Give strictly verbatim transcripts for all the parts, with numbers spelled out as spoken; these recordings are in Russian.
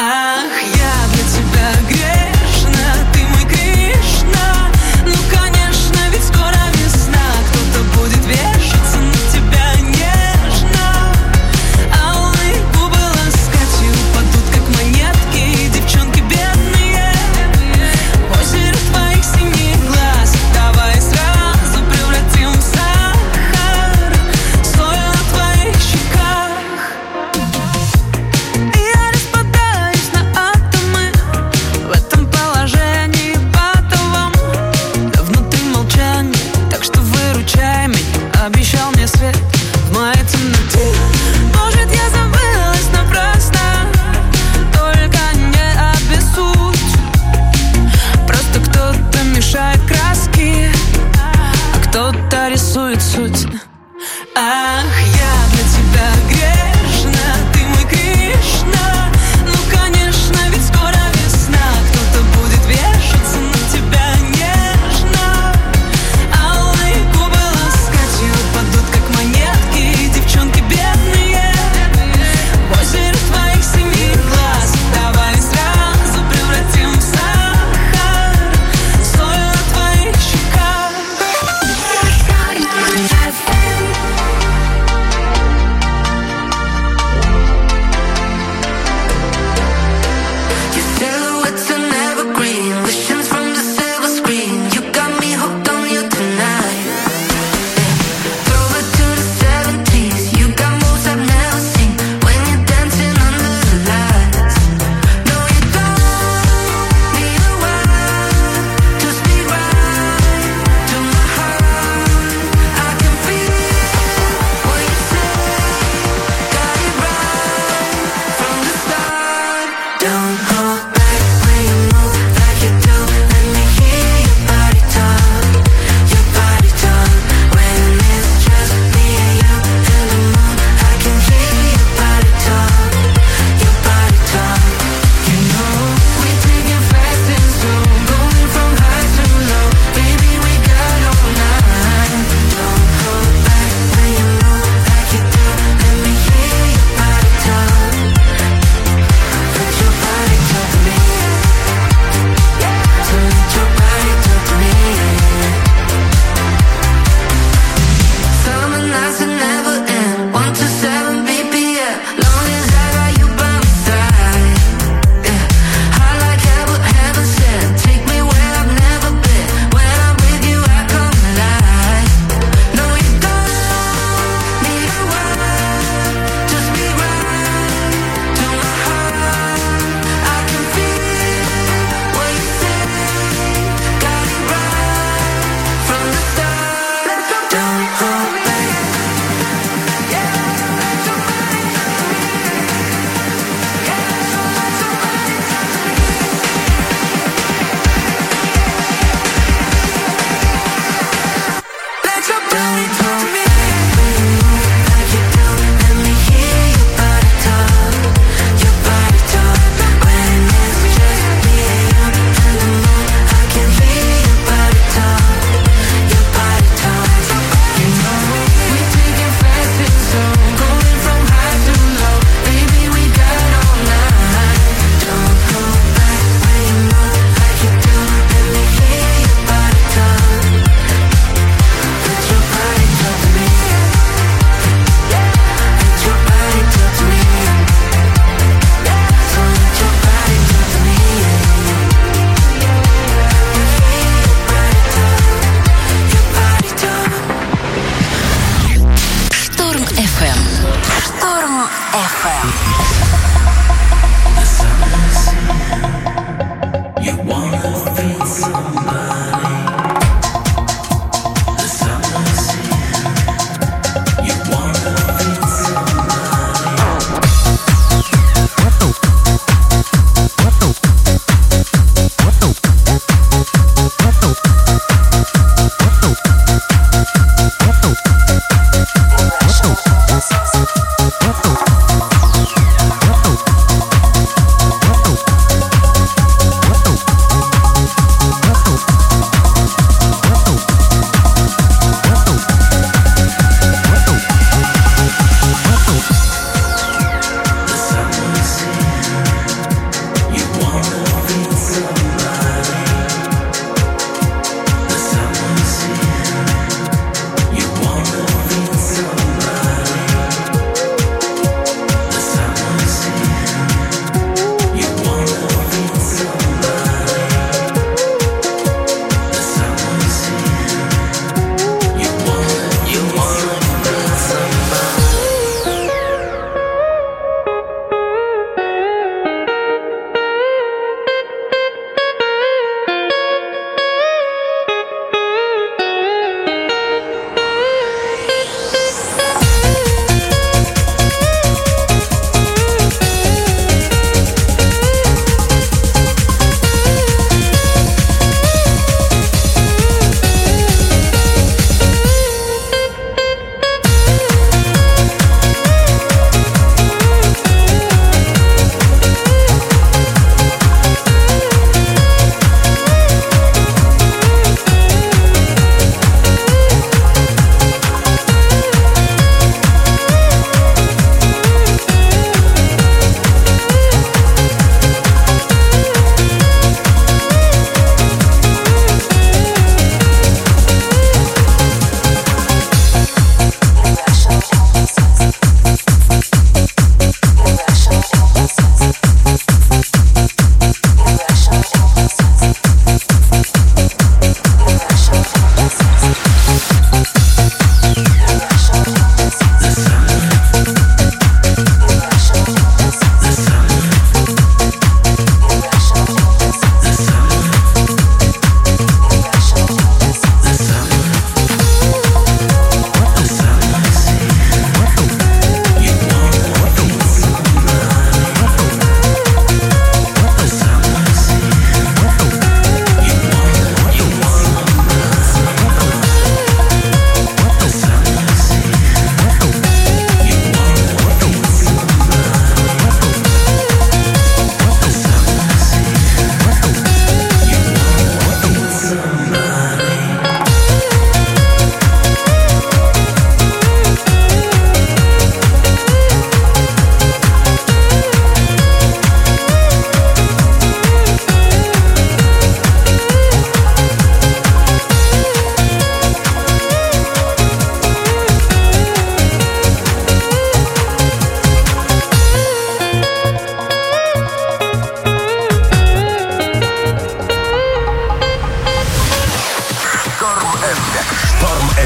Ах, я для тебя грешна, ты мой Кришна. Ну, конечно, ведь скоро весна, кто-то будет вешаться на тебя нежно. Алые губы ласкать и упадут, как монетки, девчонки бедные. В озеро твоих синих глаз давай сразу превратим в сахар, стоя на твоих щеках. Я распадаюсь на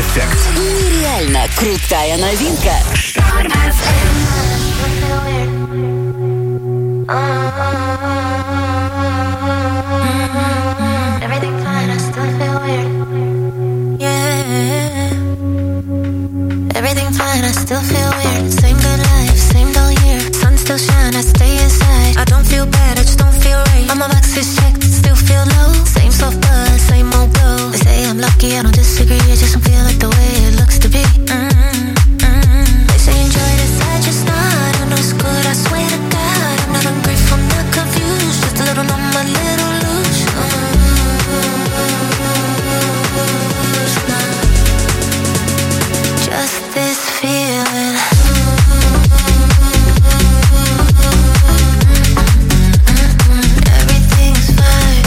Эффект. Нереально крутая новинка. Everything fine, I still feel weird. Yeah. Everything fine, I still feel weird. Same good life, same dull year. Sun still shine, I stay inside. I don't feel bad, I just don't feel right. All my boxes checked, still feel low. Same soft buzz, same old glow. They say I'm lucky, I don't disagree. I just don't feel like the way it looks to be. Mm-hmm, mm-hmm. They say enjoy this, I just not. I know it's good, I swear to God. I'm not ungrateful, not confused. Just a little numb, a little loose. Mm-hmm. Just this feeling. Everything's fine.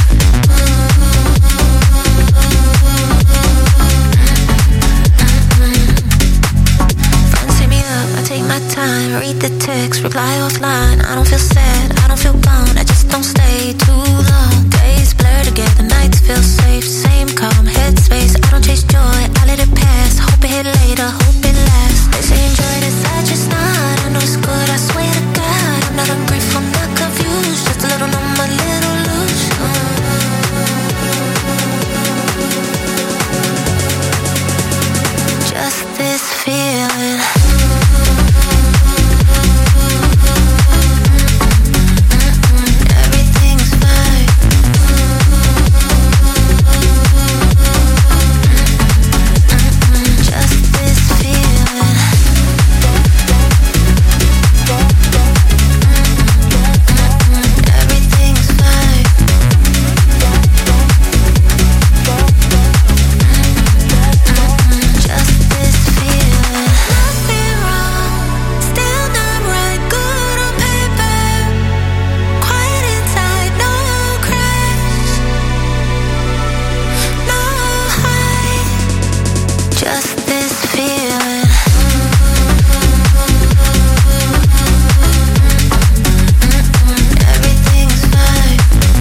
Friends hit me up, I take my time. Read the text, reply offline. I don't feel sad, I don't feel bound. I just don't stay too long. Days blur together, nights feel safe. Same calm headspace. I don't chase joy, I let it pass. Hope it hit later, hope it lasts. They say enjoy this, I just not. I know it's good, I swear to God. I'm not ungrateful, not confused. Just a little numb, a little loose. Mm. Just this feeling. Everything's fine. Just this feeling. Everything's fine. Just this feeling. Nothing wrong, still not right. Good on paper, quiet inside, no crash, no high. Just this feeling. Everything's fine.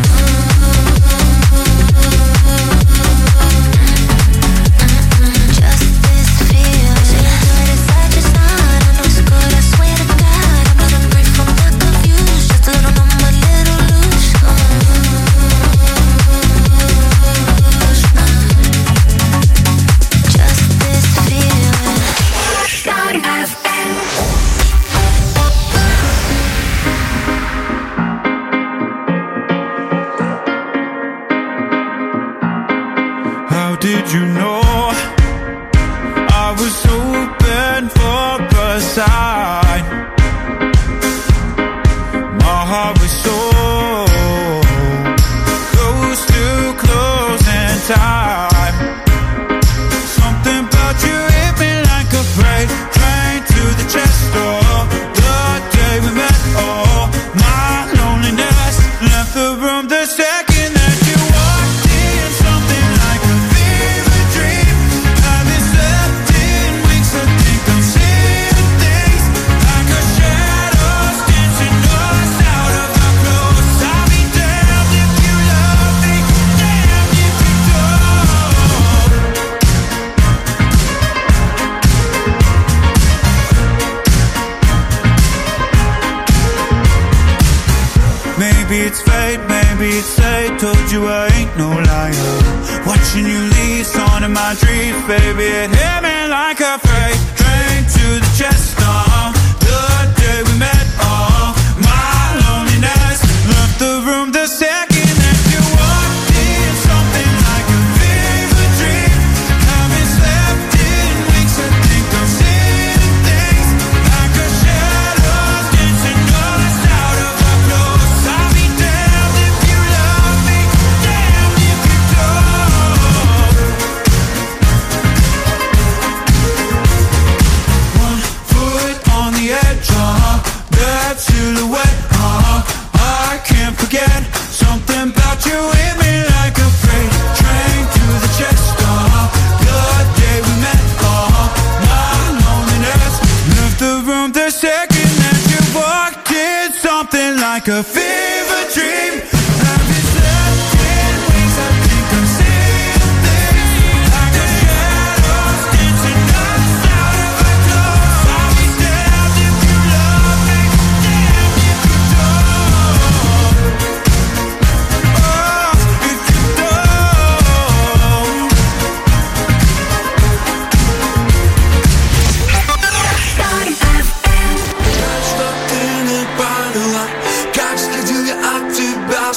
Just this feeling. Enjoy this, I just not. I know it's good, I swear to God. I'm not ungrateful, not confused. Just a little numb, a little loose. Just this feeling. How did you know I was open for a sign? My heart was so close to closing time. Something about you hit me like a freight train to the chest door. The day we met, oh, my loneliness left the room the second that you walked in. Something like a fever dream. I've been slept in weeks. I think I'm seeing things like a shadows dancing us out of our clothes. I'll be damned if you love me, damned if you don't. Maybe it's fate, maybe it's fate. Told you I ain't no liar. Watching you leave, on in my dreams, baby. It hit me like a freight train to the chest. Oh, the day we met, oh, my loneliness left the room the second that you walked in. Something like a fever dream. Haven't slept in weeks. I think I'm seeing things like a shadows dancing us out of our clothes. I'll be damned if you love me, damned if you don't. One foot on the edge, uh, that silhouette, uh, I can't forget. Something about you hit me like a freight train to the chest, uh, the day we met, uh, my loneliness left the room the second that you walked in. Something like a fever dream. I've been slept in weeks. I think I'm seeing things like a shadows dancing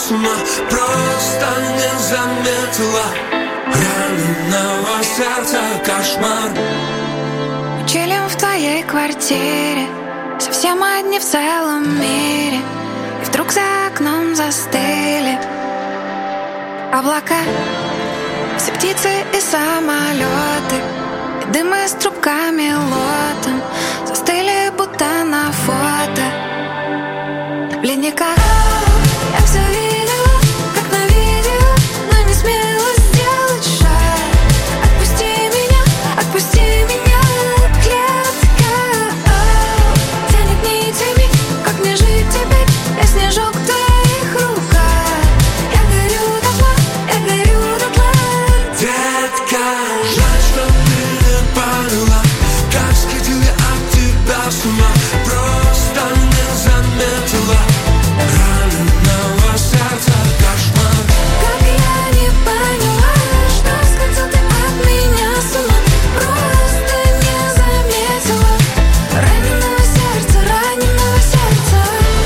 с ума, просто не заметила раненого сердца кошмар. Чилим в твоей квартире, совсем одни в целом мире. И вдруг за окном застыли облака, все птицы и самолеты, и дымы с трубками лотом застыли будто на фото в ледниках. Я все видела, как на видео, но не смела сделать шаг. Отпусти меня, отпусти меня, клетка. Тянет нитями, как мне жить теперь? Я снежок в твоих руках. Я горю дотла, я горю дотла. Детка, жаль, что ты не поняла, как сходил я от тебя с ума, просто не заметила раненого сердца кошмар. Как я не поняла, что сходил ты от меня с ума, просто не заметила раненого сердца, раненого сердца.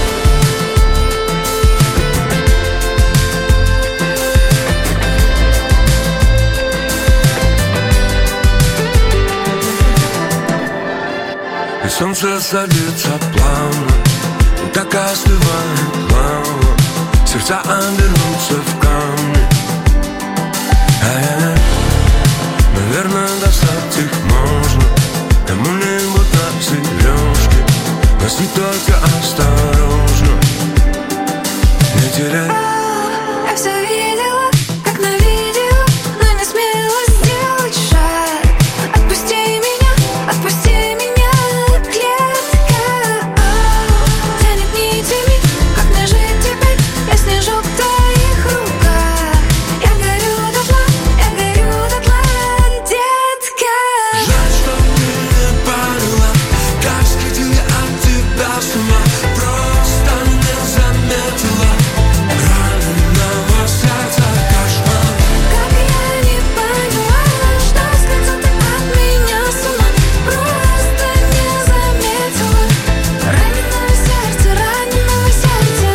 И солнце садится плавно, и так остывает лава, сердца обернутся в камни. Ай-яй-яй, наверное, достать их можно кому-нибудь на сережке. Носи только осторожно, не теряй. Я все видела, как на видео, но не смела сделать шаг. Отпусти меня, отпусти меня, клетка. Тянет нитями, как мне жить теперь? Я снежок в твоих руках. Я горю дотла, я горю дотла, детка. Жаль, что ты не поняла, как сходил я от тебя с ума, просто не заметила раненого сердца кошмар. Как я не поняла, что сходил ты от меня с ума, просто не заметила раненого сердца, раненого сердца.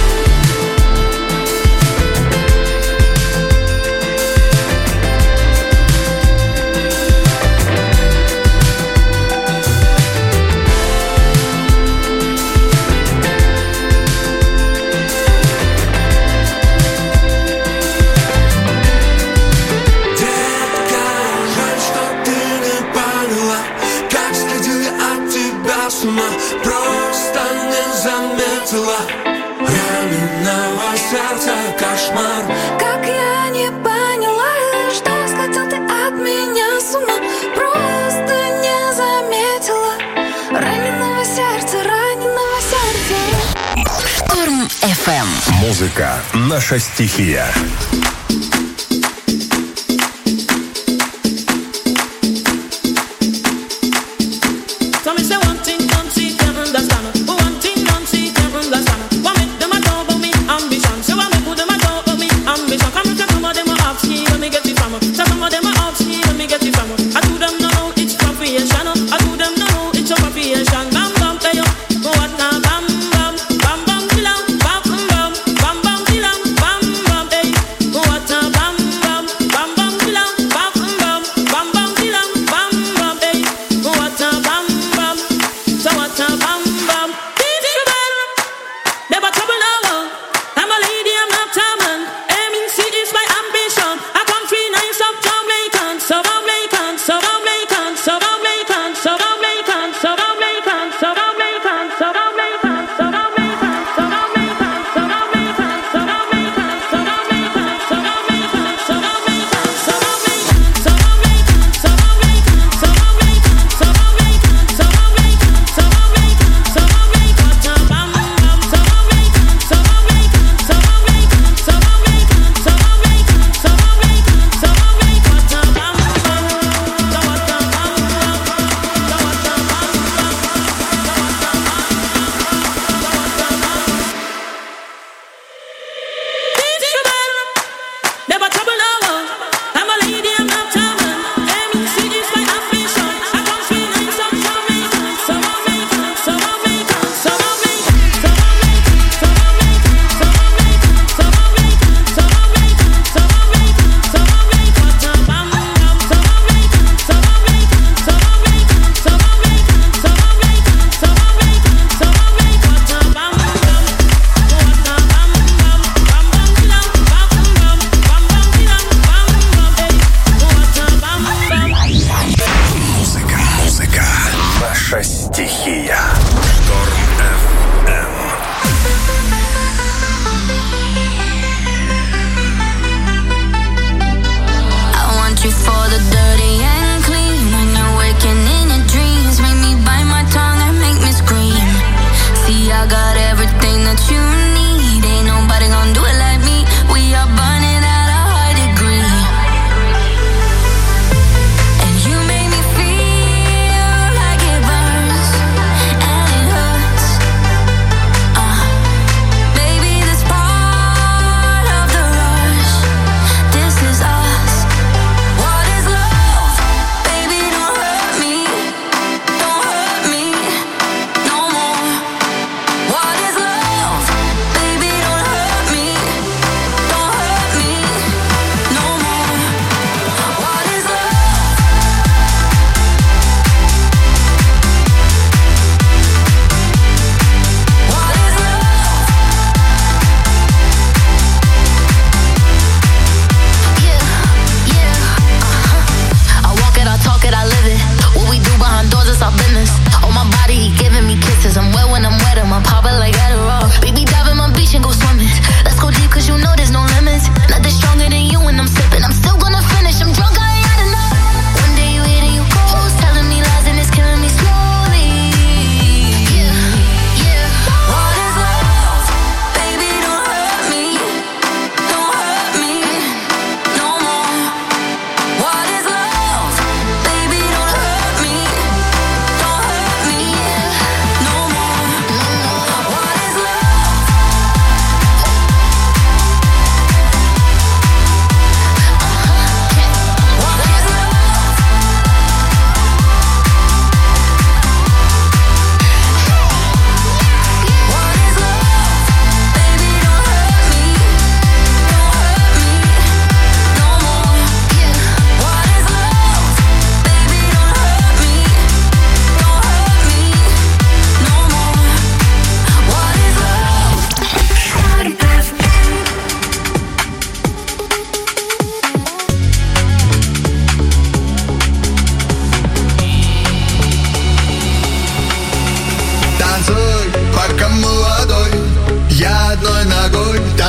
Детка, жаль, что ты не поняла, как сходил я от тебя с ума, просто не заметила раненого сердца кошмар. Как я не поняла, что сходил ты от меня с ума, просто не заметила раненого сердца, раненого сердца. Шторм эф эм. Музыка — наша стихия. So me say one thing, don't see, can't understand. One thing, don't see, can't understand. What make them a talk about me ambition? So what make them a talk about me ambition? Come and some of them a ask me where me get it from. So some of them a ask me where me get it from. I do them know it's from creation. I do them know it's from creation. Bam bam, hey yo, what now? Bam bam, bam bam, chill out, bam bam, bam bam, chill out, bam bam, hey.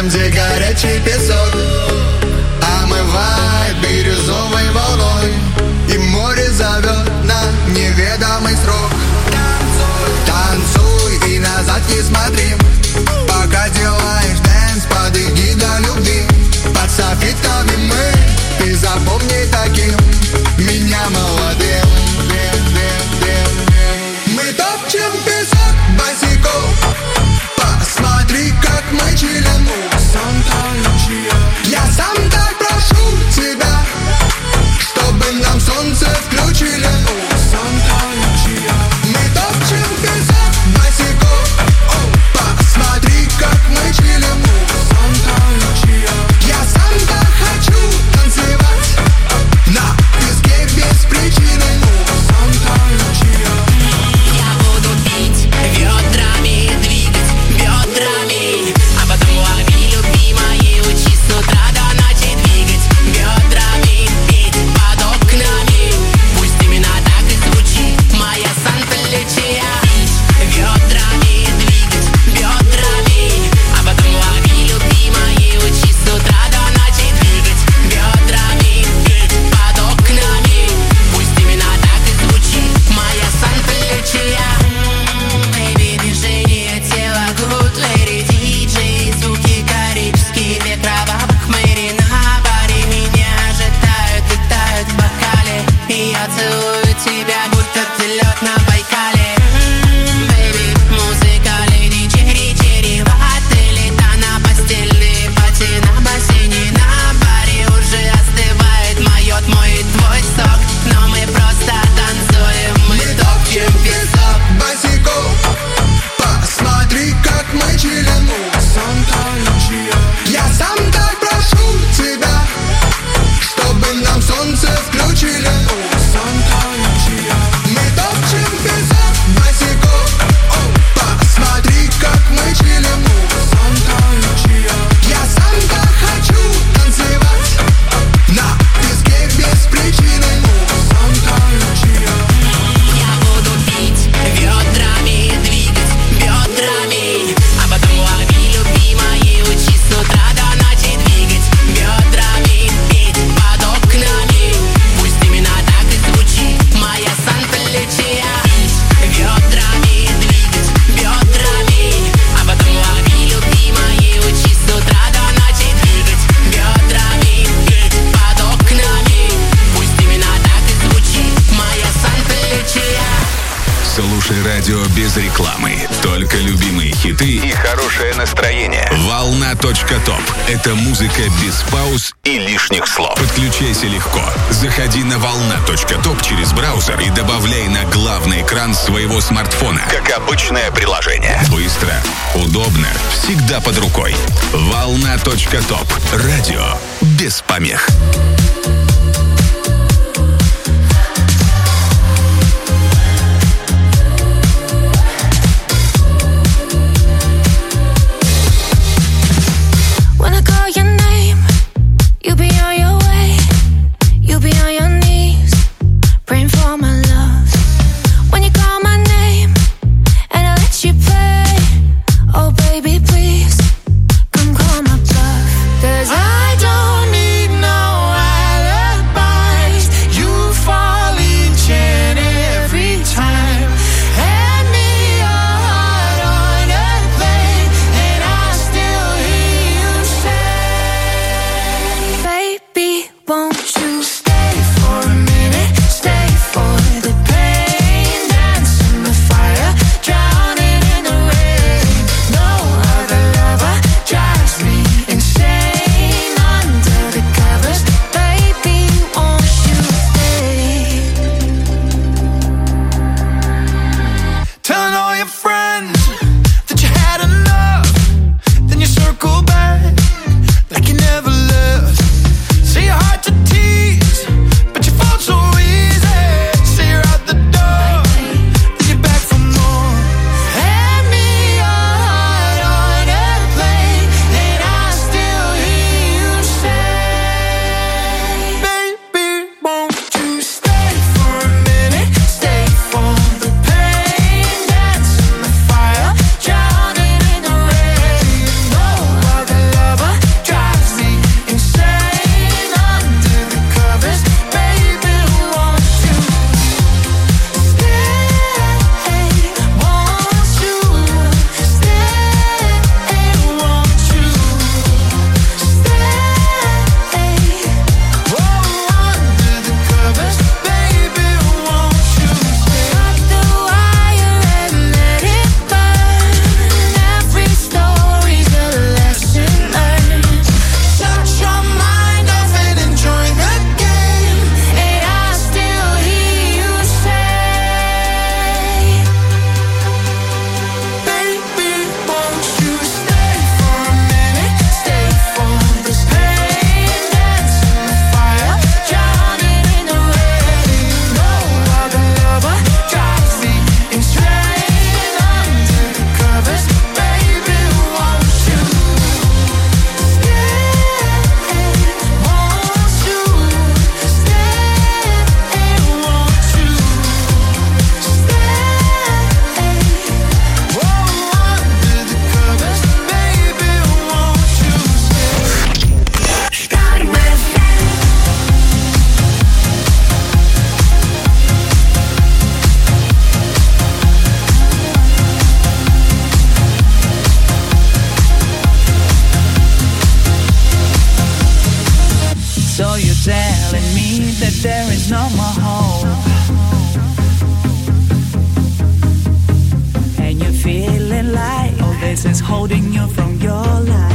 Там, где горячий песок омывает бирюзовой волной, и море зовет на неведомый срок. Танцуй и назад не смотри, пока делаешь дэнс под эгидой любви. Под софитами мы, ты запомни таким меня молодым. Мы топчем песок босиком, посмотри, как мы чилим. Я сам так прошу тебя, чтобы нам солнце включили. Мы топчем песок босиком, посмотри, как мы чилим. Я сам так хочу танцевать на песке без причины. Я буду пить ведрами, двигать бедрами, а потом лови, любимая, учись с утра до ночи двигать бедрами, петь под окнами. Пусть именно так и звучит моя Санта-Лючия. Пить ведрами, двигать бедрами, а потом лови, любимая, учись с утра до ночи двигать бедрами, петь под окнами. Пусть именно так и звучит моя Санта-Лючия. Бэйби, движение тела, good lady, диджей, звуки карибские, ветра в бабах мэри на баре. Меня же тают и тают в бокале, и я целую тебя, будто ты лед на Байкале. Бэйби, музыка, леди, черри, черри, в отеле, та на постели, пати на бассейне, на баре уже остывает, моет мой и твой сок, но мы просто танцуем, мы топчем песок. Босиком, посмотри, как мы чилим. Я сам так прошу тебя, чтобы нам солнце включили. Мы топчем песок босиком, посмотри, как мы чилим. Я сам так хочу танцевать на песке без причины. Я буду пить ведрами, двигать бедрами, а потом лови, любимая, учись с утра до ночи двигать бедрами, петь под окнами. Пусть именно так и звучит моя Санта-Лючия. Пить ведрами, двигать бедрами, а потом лови, любимая, учись с утра до ночи двигать бедрами, петь под окнами. Пусть именно так и звучит моя Санта-Лючия. Слушай радио без рекламы. Только любимые хиты и хорошее настроение. Волна точка топ. Это музыка без пауз и лишних слов. Подключайся легко. Заходи на волна точка топ через браузер и добавляй на главный экран своего смартфона. Как обычное приложение. Быстро, удобно, всегда под рукой. волна точка топ. Радио без помех. When I call your name, you be on your way, you be on your knees, praying for my love. When you call my name, and I let you play, oh baby please, come call my bluff. 'Cause I don't need no So you're telling me that there is no more hope, and you're feeling like all this is holding you from your life.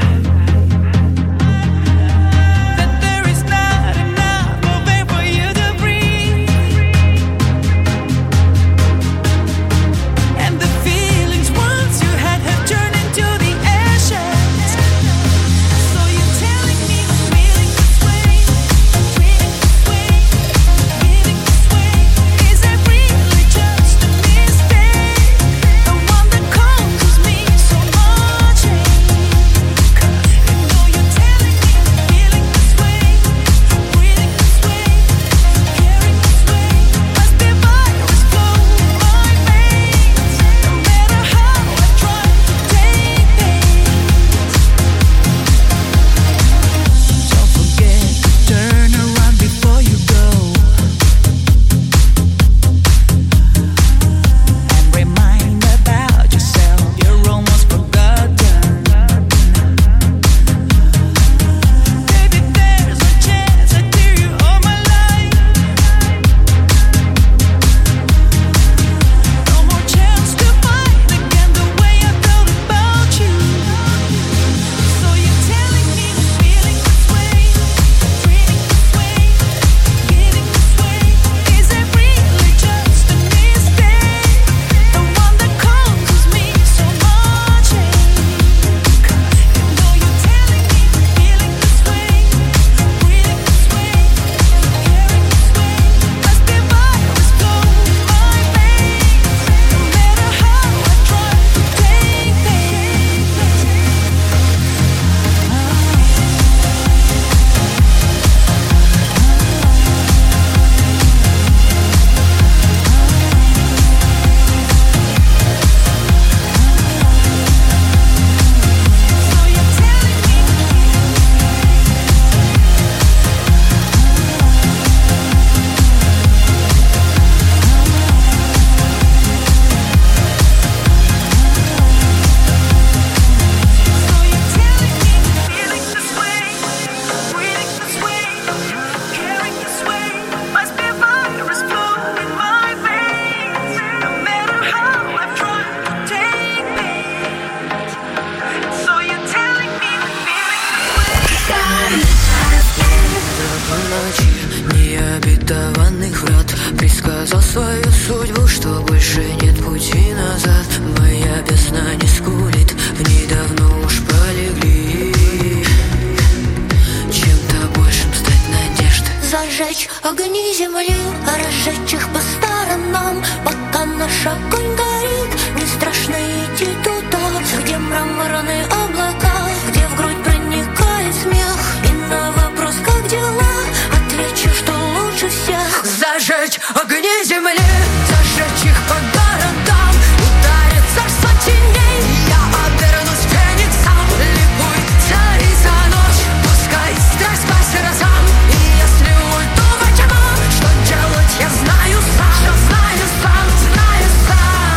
Огни земли, разжечь их по сторонам, пока наш огонь горит. Не страшно идти туда, где мраморные облака, где в грудь проникает смех. И на вопрос, как дела, отвечу, что лучше всех. Зажечь огни земли, зажечь их по городам, ударит царство теней. Я обернусь фениксом, ликуй, цари за ночь, пускай страсть по сердцам. И если уйду во тьму, что делать я знаю сам, что знаю сам, знаю сам,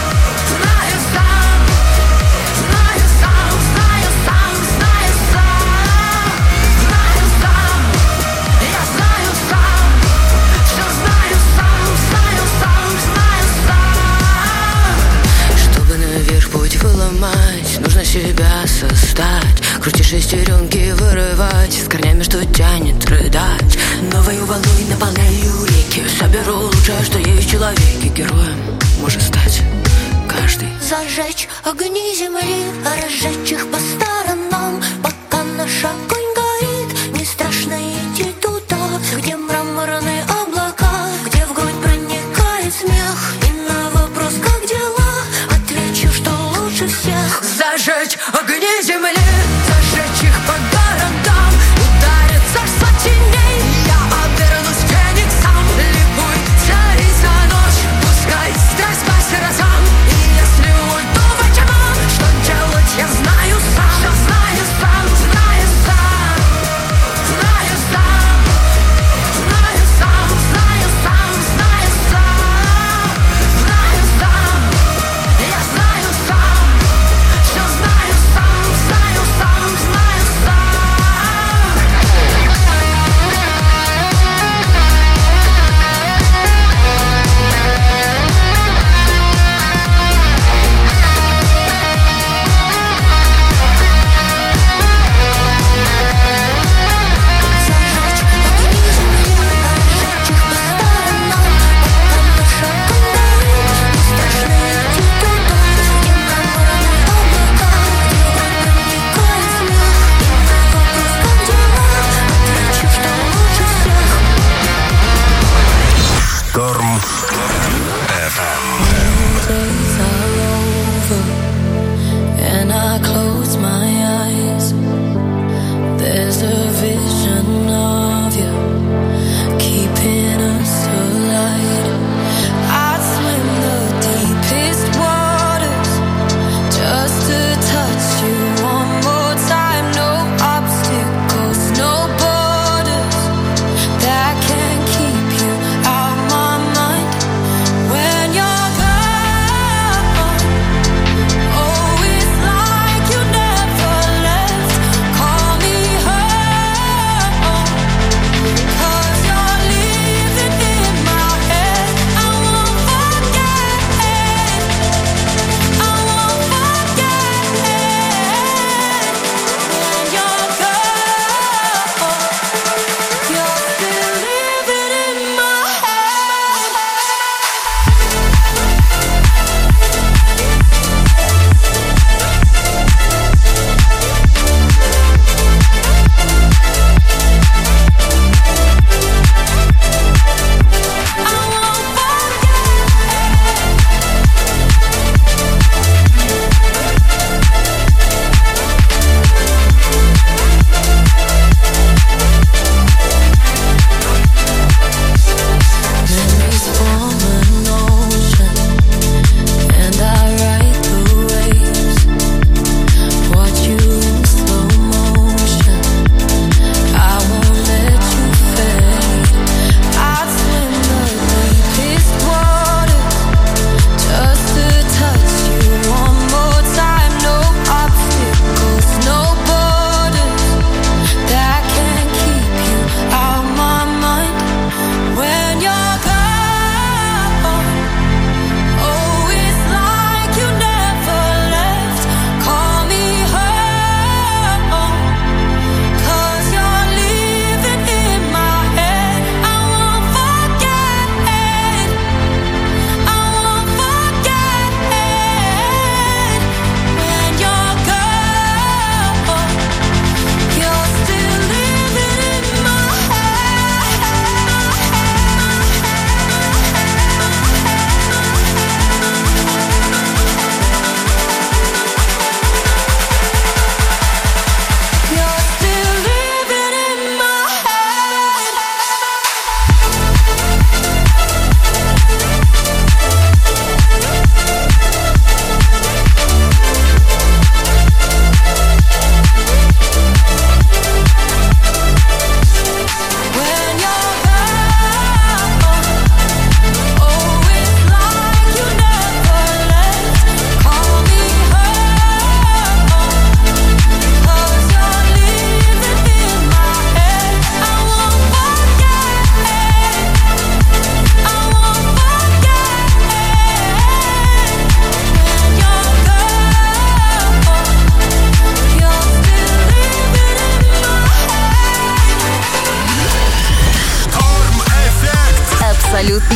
знаю сам, знаю сам, знаю сам, знаю сам, знаю сам, я знаю сам, что знаю сам, знаю сам, знаю сам. Чтобы наверх путь выломать, нужно себя создать, крутить шестеренки, вырывать, с корнями, что тянет, рыдать. Новою волной наполняю реки, соберу лучшее, что есть в человеке. Героем может стать каждый. Зажечь огни земли, разжечь их по сторонам, пока наш огонь горит. Не страшно идти туда, где мраморные облака, где в грудь проникает смех. И на вопрос, как дела, отвечу, что лучше всех. Зажечь огни земли, зажечь их по городам, ударит царство теней. Я обернусь фениксом, ликуй, цари за ночь, пускай страсть по сердцам. И если уйду во тьму, что делать я знаю сам, что знаю сам,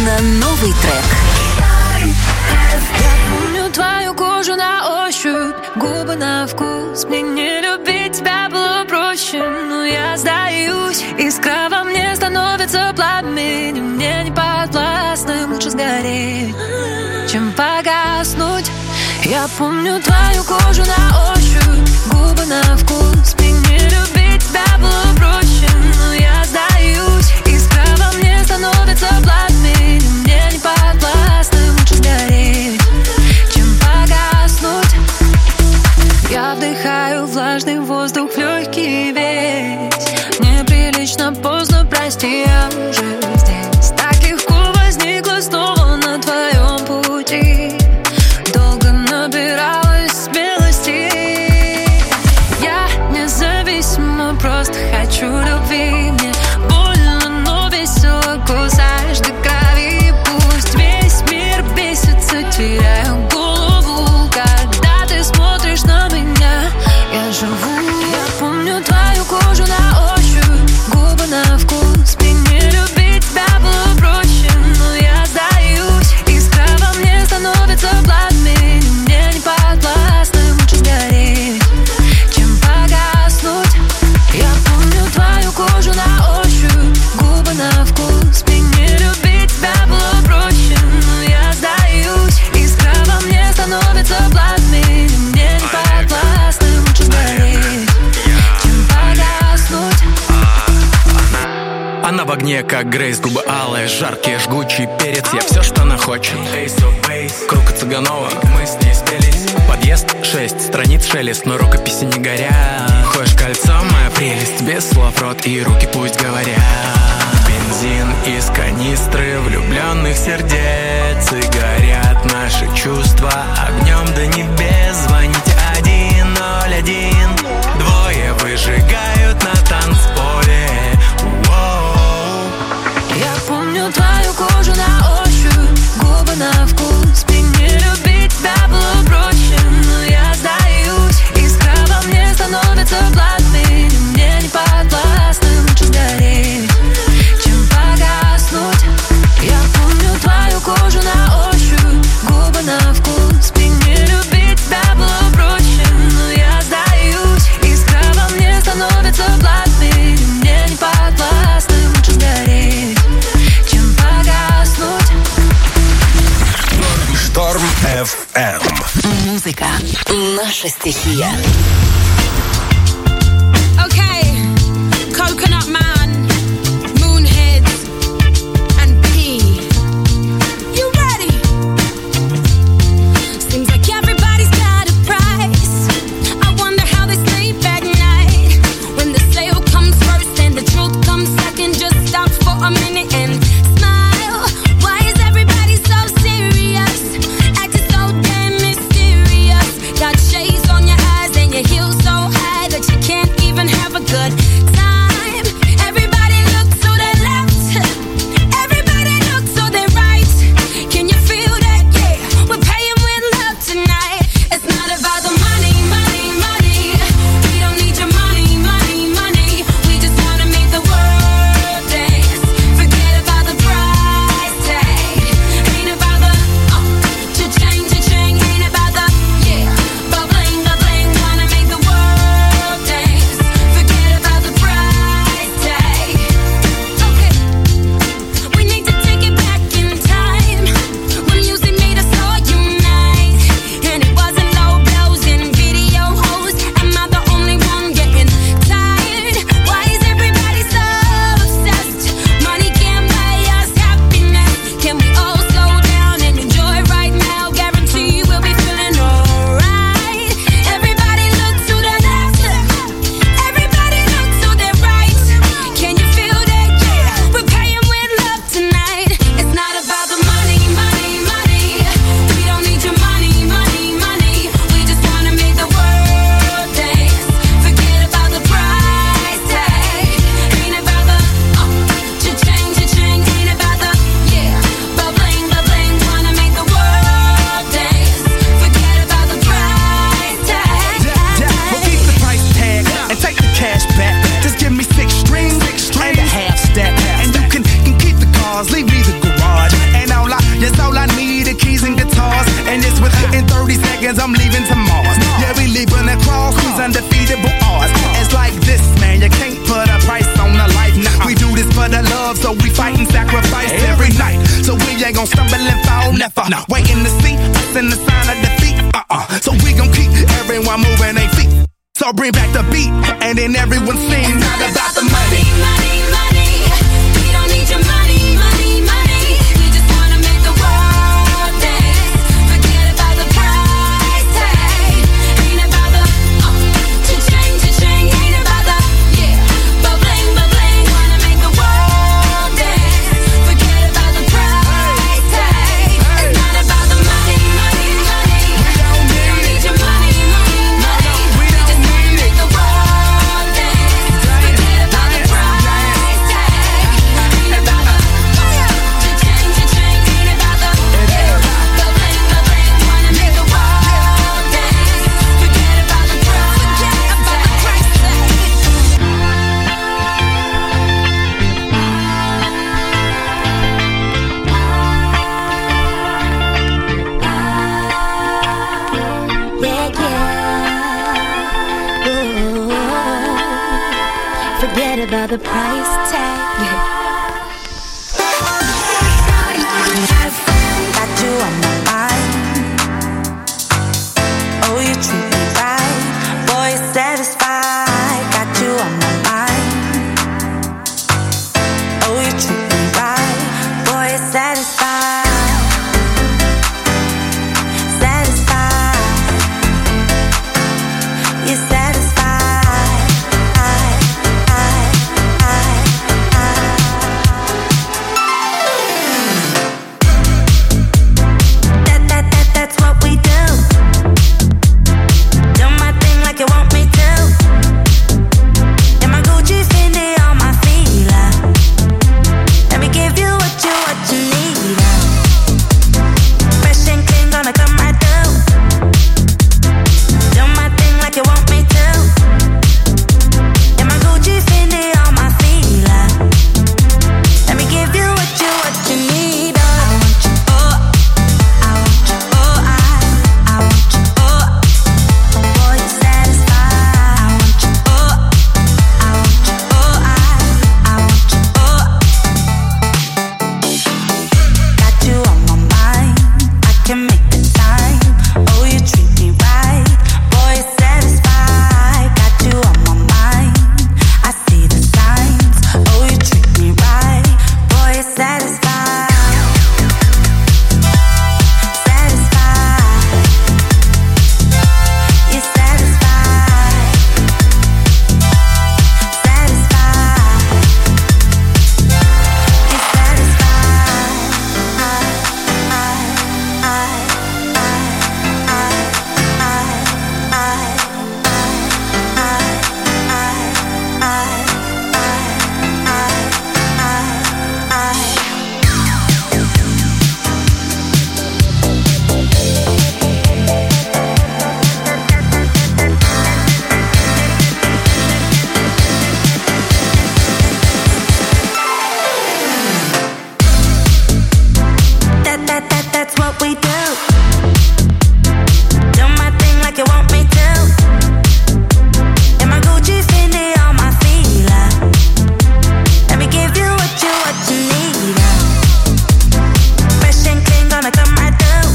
на новый трек. Я помню твою кожу на ощупь, губы на вкус. Мне не любить тебя было проще, но я сдаюсь. Искра во мне становится пламенем, мне не подвластно, лучше сгореть, чем погаснуть. Я помню твою кожу на ощупь, губы на вкус. Мне не любить тебя было проще, но я сдаюсь. Искра во мне становится пламенем, мне не подвластно, лучше сгореть, чем погаснуть. Я вдыхаю влажный воздух в легкий весь. Неприлично поздно, прости, я уже здесь. Так легко возникла снова на твоем пути. Долго набиралась смелости. Я независима, просто хочу любви. Мне больно, но весело, кусаешь до крови. Пусть весь мир бесится, теряю голову. Когда ты смотришь на меня, я живу. Я помню твою кожу на ощупь, губы на вкус. Мне не любить тебя было проще, но я сдаюсь. Искра во мне становится пламенем, мне не подвластно, лучше сгореть, чем погаснуть. Я помню твою кожу на ощупь, губы на вкус. Мне не любить тебя было проще, но я сдаюсь. Искра во мне становится пламенем, мне не подвластно, лучше сгореть, чем погаснуть. Она в огне, как Грейс, губы алые, жаркие, жгучий перец. Я все, что она хочет. Круг от Цыганова, мы с ней спелись. Подъезд шесть, страниц шелест, но рукописи не горят. Хочешь кольцо, моя прелесть, без слов рот и руки пусть говорят. Бензин из канистры влюбленных сердец, и горят наши чувства огнем до небес. Звоните один ноль один, двое выжигают на танцполе. Воу. Я помню твою кожу на ощупь, губы на вкус. Мне не любить тебя было проще, но я сдаюсь. Искра во мне становится пламенем, мне не подвластно, лучше сгореть, чем погаснуть. Я помню твою кожу на ощупь, губы на вкус. Мне не любить тебя было проще, но я сдаюсь. Искра во мне становится пламенем, мне не подвластно, лучше сгореть, чем погаснуть. Шторм эф эм. Музыка — наша стихия. Okay, Coconut Man, Moonheads, and P. You ready? Seems like everybody's got a price. I wonder how they sleep at night. When the sale comes first and the truth comes second, just stop for a minute and smile. Why is everybody so serious? Acting so damn mysterious. Got shades on your eyes and your heels so high that you can't even have a good time. Everybody look to the left, everybody look to the right. Can you feel that? Yeah, we're paying with love tonight. It's not about the money, money, money. We don't need your money, money, money. We just wanna make the world dance. Forget about the price tag. Ain't about the uh, cha-ching, cha-ching. Ain't about the yeah, ba-bling, ba-bling. Wanna make the world dance. Forget about the price cause I'm leaving to Mars. Yeah, we leaving across these undefeatable odds. It's like this, man, you can't put a price on a life. Nah, we do this for the love, so we fight and sacrifice every night. So we ain't gon' stumble and fall, never. No. Waiting to see us in the sign of defeat. Uh-uh. So we gon' keep everyone moving their feet. So bring back the beat, and then everyone sing. It's not about the money, money, money. We don't need your money, money, money. We just wanna make the world dance. Forget about the price tag. Ain't about the uh, cha-ching, cha-ching. Ain't about the yeah, but bling, but bling. Wanna make the world dance. Forget about the price tag. It's not about the money, money, money. We don't need your money, money, money. We just wanna make the world dance. Forget about the price tag. Ain't about the cha-ching, cha-ching. Ain't about the yeah, but bling, but bling. Wanna make the world dance. Forget about the price Yeah, yeah. Ooh. Forget about the price tag. Got you on my mind. Oh, you treat me right. Boy, you're satisfied. Got you on my mind. Oh, you treat me right. Boy, you're satisfied. Satisfied. You're satisfied. I, I, I, I. That, that, that, that's what we do. Do my thing like you want me to. And my Gucci Fendi on my feet. uh. Let me give you what you, what you need. uh. Fresh and clean, gonna come right through. Do my thing like you want me to. And my Gucci Fendi on my feet. uh. Let me give you what you, what you need. uh. I want you, oh, I want you, oh, I, I want you, oh. Boy, you're satisfied. I want you, oh, I want you, oh, I, I want you, oh. Got you on my mind. I can make the time. Oh, you treat me right. Boy, you're satisfied. Got you on my mind. I see the signs. Oh, you treat me right. Boy, you're satisfied. Satisfied. You're satisfied. Satisfied. You're satisfied. I, I, I, I, I, I, That, that, that, that's what we do. Do my thing like you want me to. And my Gucci Fendi on my feet. uh. Let me give you what you, what you need. uh. Fresh and clean, gonna come right through.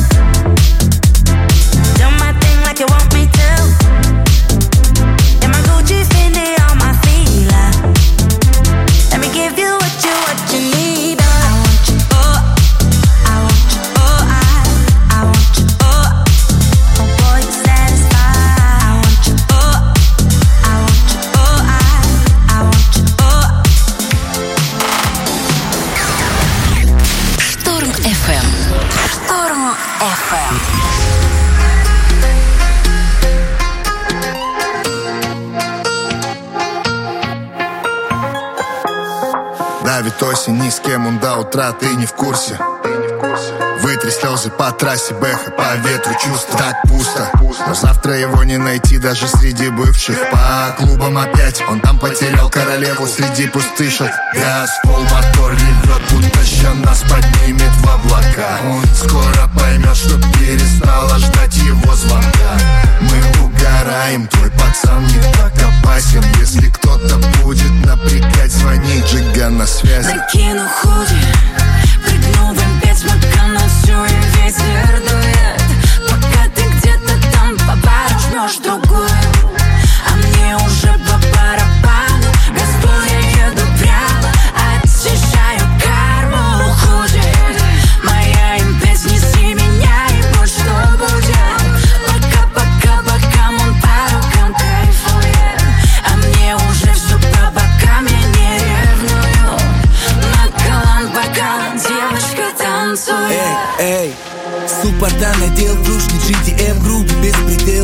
Do my thing like you want me to. And my Gucci Fendi on my feet. uh. Let me give you what you, what you need. uh. I want you, oh, I want you, oh, I, I want you, oh. Oh, boy, you're satisfied. I want you, oh, I want you, oh, I, I want you, oh. Шторм эф эм. Шторм эф эм. Давит осень, ни с кем он до утра, ты не в курсе. Вы ветре слезы по трассе, бэха, по ветру чувства. Так пусто, но завтра его не найти даже среди бывших. По клубам опять, он там потерял королеву среди пустышек. Газ, пол, мотор ревет, будто ща нас поднимет в облака. Он скоро поймет, что перестала ждать его звонка. Мы угораем, твой пацан не так опасен. Если кто-то будет напрягать, звони, Джига на связи. Накину худи, прыгну в эм пять, макану всю и ветер дует. Пока ты где-то там по бару жмешь другую, а мне уже по барабану. Газпол, я еду прямо, очищаю карму. Худи, моя эм пять, неси меня, и будь что будет. Пока, пока, пока мон по рукам кайфует, а мне уже все по бокам, я не ревную. Макалан, бокалан, девочка танцует. Эй, эй, суппортан отдел, кружки джи ти эф, группы без предел.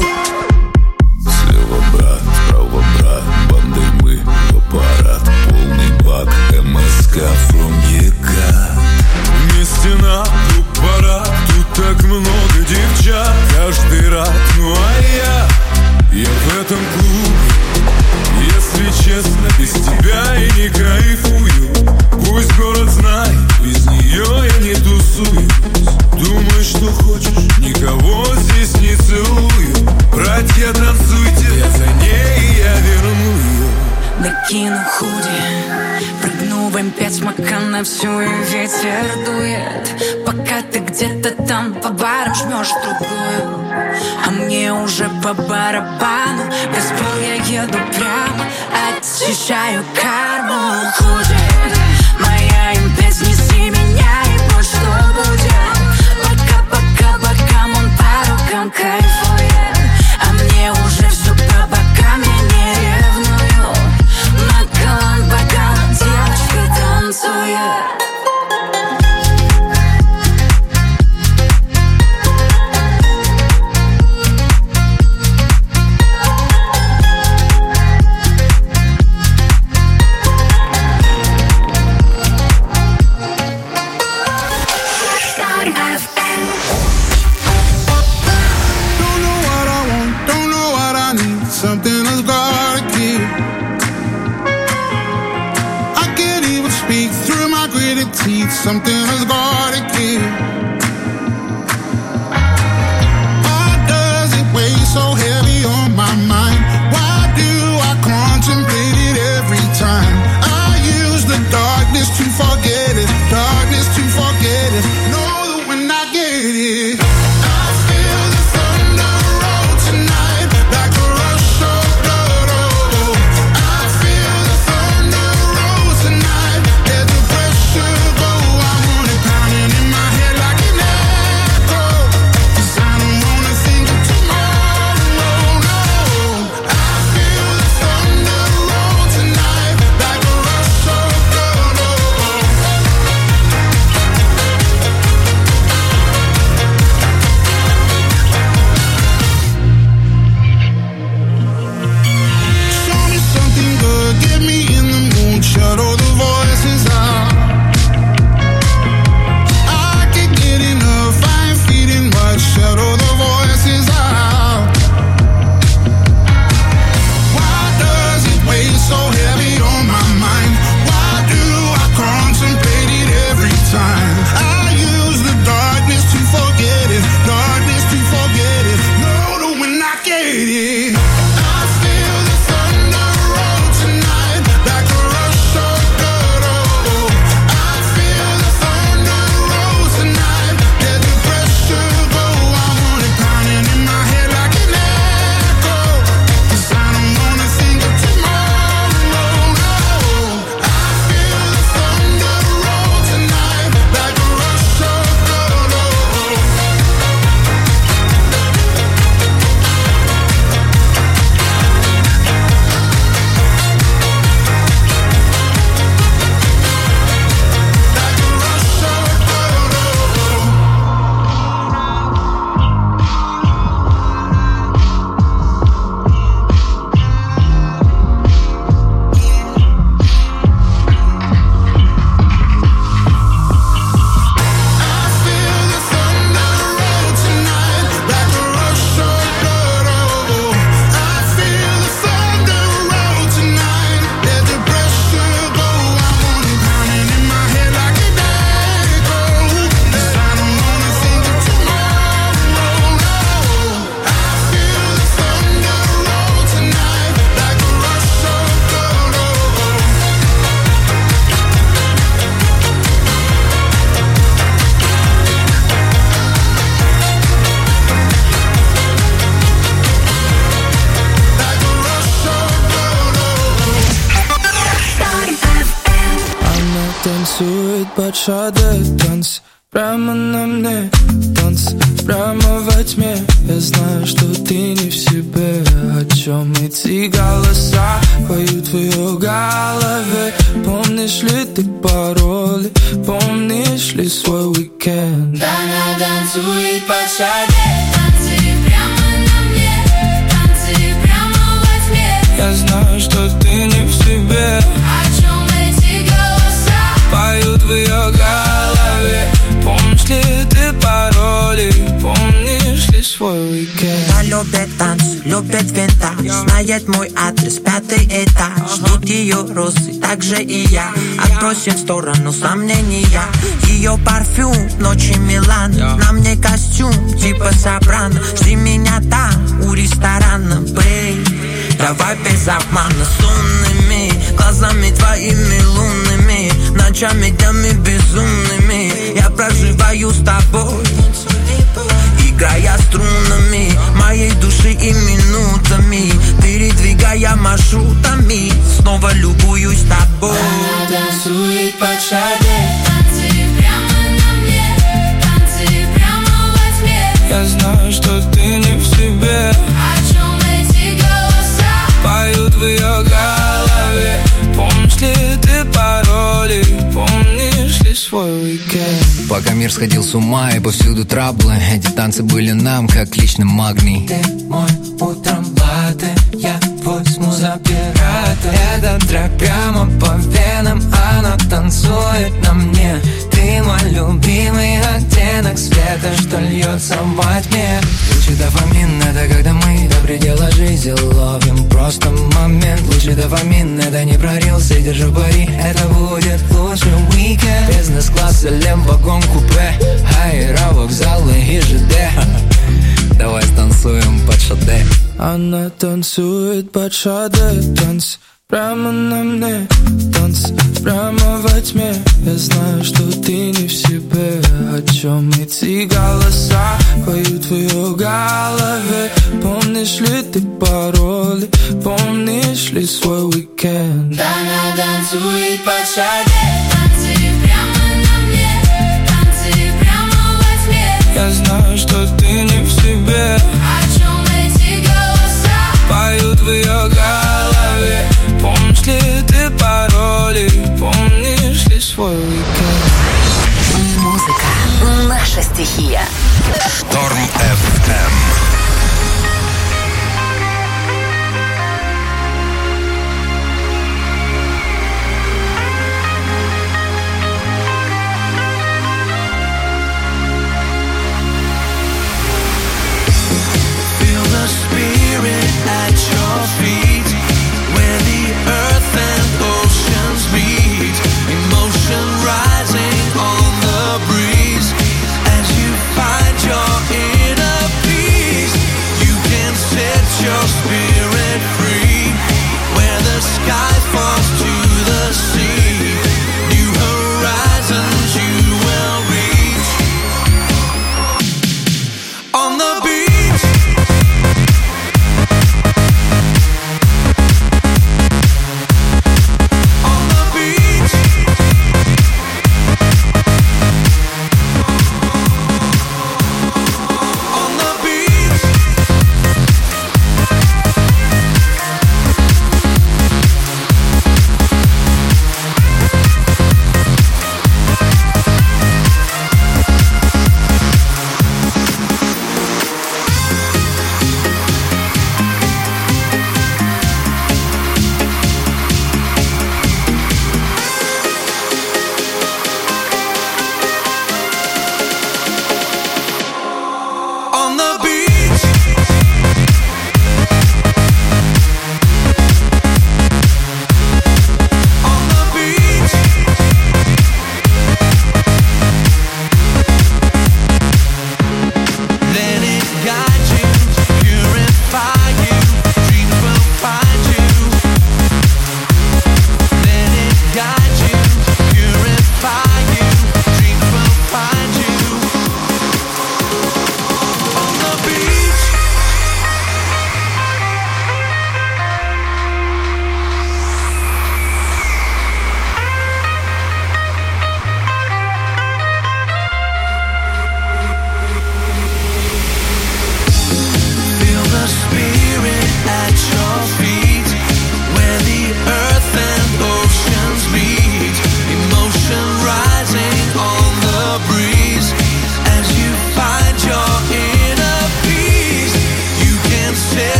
Слева брат, справа брат, бандой мы в аппарат. Полный бак, эм эс ка from ЕКА. Вместе на клуб парад, тут так много девчат. Каждый рад, ну а я, я в этом клубе. Если честно, без тебя я не кайфую. Пусть город знает, без нее я не тусую. Думаешь, что хочешь, никого здесь не целую. Братья, танцуйте, я за ней, я верну ее. Накину худи, прыгну в эм пять, макан всю и ветер дует. Пока ты где-то там по барам жмешь другую, а мне уже по барабану. Газпол, я еду прямо, очищаю карму. Худи, моя эм пять, неси меня, и будь что будет. Пока, пока, пока мон по рукам кайфует, а мне уже все по бокам, я не ревную. Макалан, бокалан, девочка танцует. Something has gotta give. I can't even speak through my gritted teeth. Something has gotta give. Why does it weigh so heavy on my mind? Why do I contemplate it every time? I use the darkness to forget it. Darkness to forget it. Know that when I get it, I feel the thunder roll tonight, like a rush of blood. Oh, I feel the thunder roll tonight. Let the pressure go. I want it pounding in my head танцует под шаде, танц прямо на мне, танц прямо во тьме. Я знаю, что ты не в себе. О чем эти голоса поют в ее голове? Помнишь ли ты пароли? Помнишь ли свой уикенд? Она танцует под шаде, танцы прямо на мне, танцы прямо во тьме. Я знаю, что ты не в себе. О чем эти голоса поют в ее голове? Помнишь ли ты пароли? Помнишь ли свой уикенд? Она любит танц, любит винтаж, знает мой адрес, пятый этаж. Ждут ее розы, так же и я. Отбросим в сторону сомнения. Ее парфюм, ночи Милан. На мне костюм, типа Сопрано. Жди меня там, у ресторана, бэй. Давай без обмана, с умными глазами твоими лунными, ночами, днями безумными. Я проживаю с тобой, играя струнами моей души и минутами, передвигая маршрутами. Снова любуюсь тобой. Она танцует под шаде, танцы прямо на мне, танцы прямо во тьме. Я знаю, что ты не в себе. О чем эти голоса поют в ее голове? Помнишь ли ты пароли? Помнишь ли свой уикенд? Пока мир сходил с ума и повсюду траблы, эти танцы были нам как личный магний. Ты мой утром латте, я твой смуза-пират. Этот трек прямо по венам, она танцует на мне. Ты мой любимый оттенок света, что льется во тьме. Лучший дофамин — это когда мы до предела жизни ловим просто момент. Лучший дофамин — это не прорился, держу пари, это будет лучший уикенд. Бизнес-класс, лем-вагон, купе, аэровокзалы и ЖД. Давай станцуем под шаде. Она танцует под шаде, танц прямо на мне, танц прямо во тьме. Я знаю, что ты не в себе. О чем эти голоса поют в ее голове? Помнишь ли ты пароли? Помнишь ли свой уикенд? Она танцует под шаде, танцы прямо на мне, танцы прямо во тьме. Я знаю, что ты не в себе. О чем эти голоса поют в ее голове? Помнишь ли ты пароли? Помнишь ли свой уикенд? Музыка — наша стихия. Шторм эф эм.